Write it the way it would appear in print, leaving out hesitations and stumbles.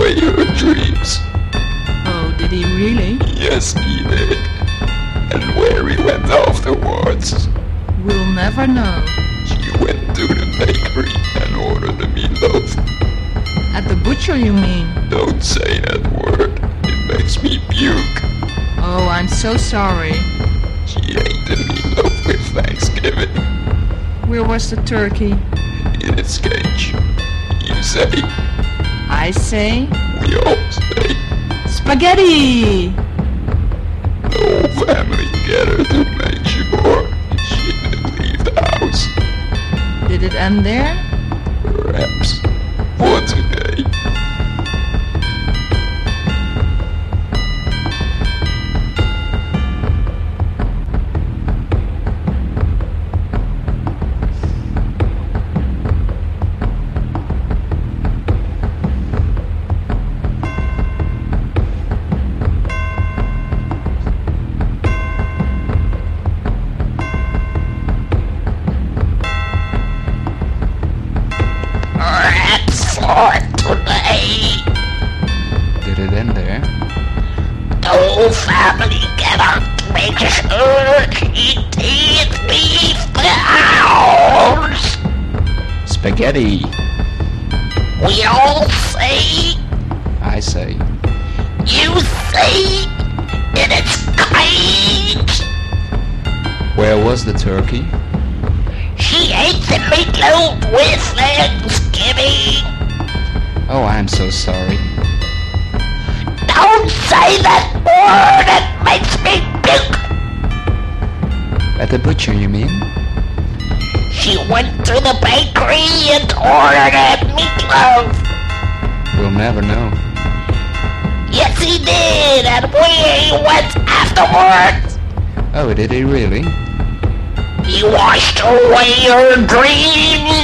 away her dreams. Oh, did he really? Yes, he did. And where he went afterwards? We'll never know. She went to the bakery and ordered a meatloaf. At the butcher, you mean? Don't say that word. It makes me puke. Oh, I'm so sorry. She ate the meatloaf with Thanksgiving. Where was the turkey? In its cage. You say, I say... we all say. Spaghetti! The whole family gathered to make sure she didn't leave the house. Did it end there? Perhaps for today. Did it end there? The whole family gathered to make sure she didn't leave the house. Spaghetti, We all say, I say. you say, in its cage. Where was the turkey? She ate the meatloaf with Thanksgiving. Oh, I'm so sorry. Don't say that word, it makes me puke. At the butcher, you mean? She went to the bakery and ordered a meatloaf. We'll never know. Yes, he did, and we went afterwards. Oh, did he really? He washed away her dreams